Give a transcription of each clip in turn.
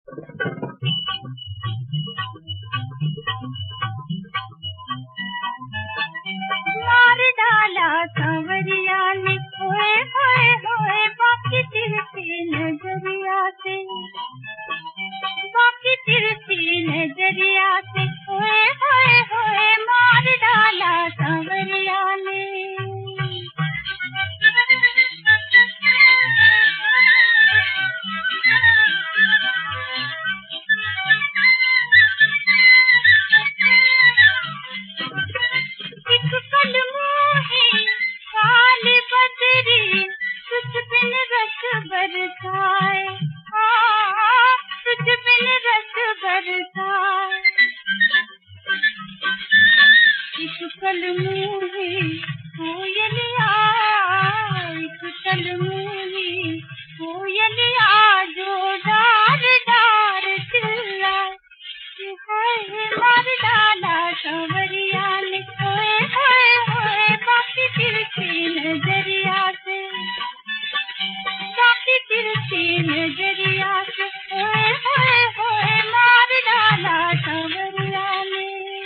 मार डाला सांवरिया ने, होए होए होए बाकी तिरछी नजरिया से, बाकी तिरछी नजरिया से, होए होए होए मार डाला सांवरिया ने। बरसाए, तुझ बिन रस बरसाए, एक कल मुहे कोयलिया, एक कल मुहे कोयलिया जो डार डार चिल्लाए, हाय मार डाला सांवरिया ने, होए होए होए बाकी तिरछी नजरिया से, बाकी तिरछी नजरिया से, होए होए होए मार डाला सांवरिया ने।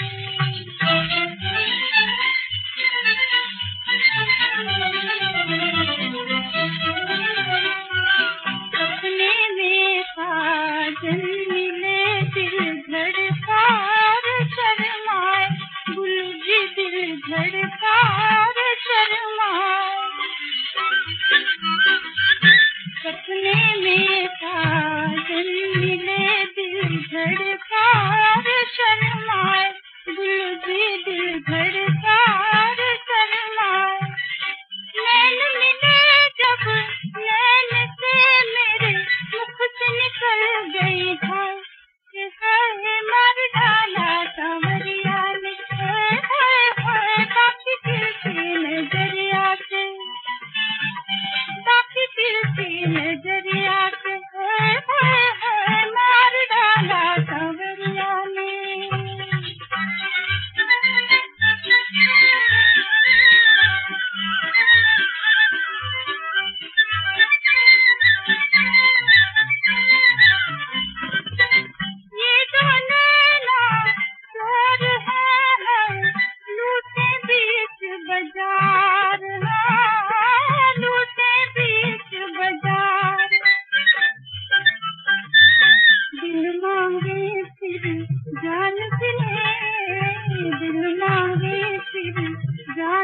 सपने में साजन मिले, दिल धड़कार शर्माए, गुलजी दिल धड़कार शर्माए, सपने में साजन मिले, दिल धड़कार शर्माए, गुलजी दिल धड़कार शर्माए, नैन मिले जब नैन से मेरे मुख से निकल गई है, हाय मार डाला सांवरिया ने, हाय हाय हाय बाकी तिरछी नजरिया से, बाकी तिरछी नजरिया से, हाय हाय हाय मार डाला सांवरिया ने। ये जो नैना चोर है, लूटे बीच बाजार, लूटे बीच बाजार, दिल मांगे फिर जान चले, दिल मांगे फिर जान